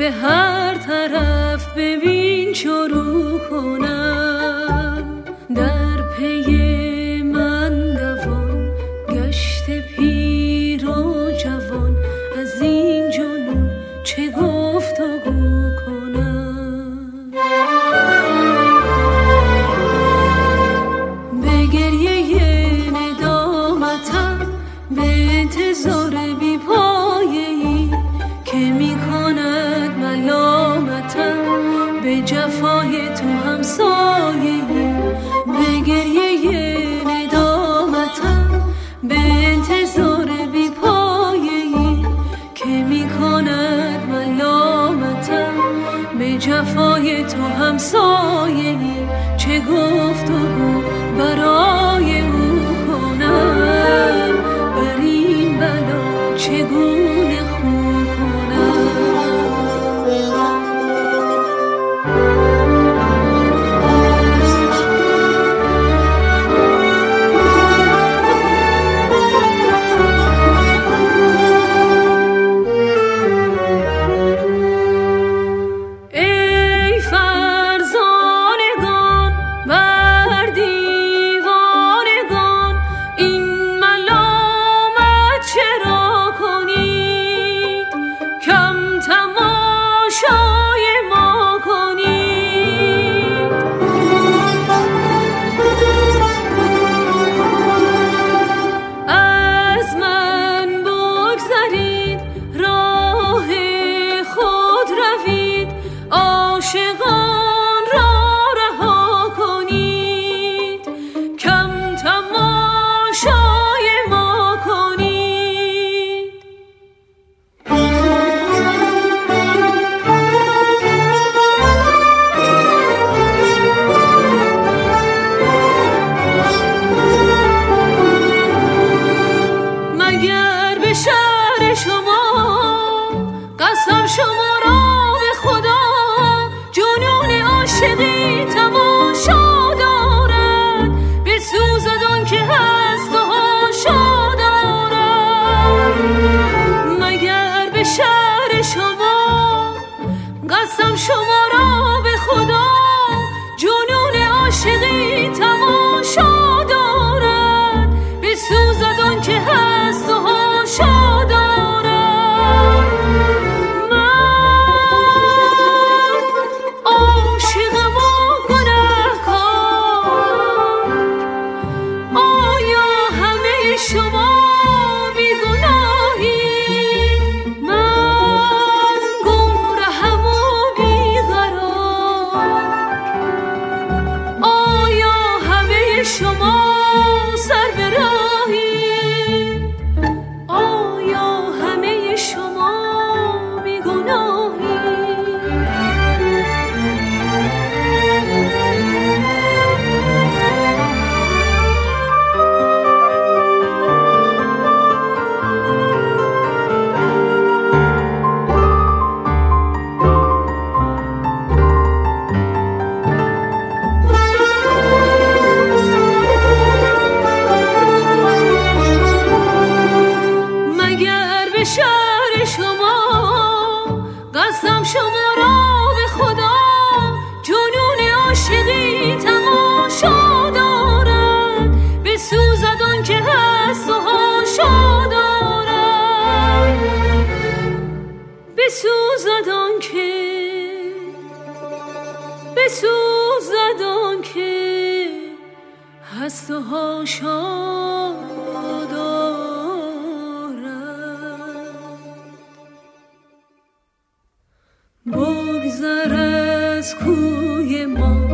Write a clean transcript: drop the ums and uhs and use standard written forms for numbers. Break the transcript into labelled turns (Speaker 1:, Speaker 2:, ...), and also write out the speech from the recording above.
Speaker 1: به هر طرف ببین چو رو کنم، در پی من دوان گشت پیر و جوان، از این جنون چه گفتگو کنم. به گریه ندامتم، به انتظار بی پایه‌ای که می کند ملامتم، به جفای تو همسایه‌ای. به گریه ندامتم، به انتظار بی پایه‌ای که می کند ملامتم، به جفای تو همسایه‌ای. چه گفتگو برای او کنم، بر این بلا چگونه خو کنم. ای فرزانگان بر دیوانگان، این ملامت چرا کنید، کم تماشای ما کنید. از من بگذرید، راه خود روید، عاشقان را رها کنید، کم تماشای ما کنید. مگر به شهر شما قسم شما را به خدا، جنون عاشقی تماشا دارد، بسوزد آن که هست و هاشا دارد. مگر به شهر شما قسم شما را به خدا، جنون عاشقی تماشا دارد، بسوزد آن که هست و هاشا دارد. من عاشقم و گنه‌کار، آیا همه شما بی‌گناهید؟ من گمرهم و بی‌قرار، آیا همه شما سر به راهید؟ آیا همه شما بی‌گناهید؟ مگر به شهر شما قسم شما را به خدا، جنون عاشقی تماشا دارد، بسوزد آن که هست و هاشا دارد، بسوزد آن که هست و هاشا دارد. بگذر از کوی ما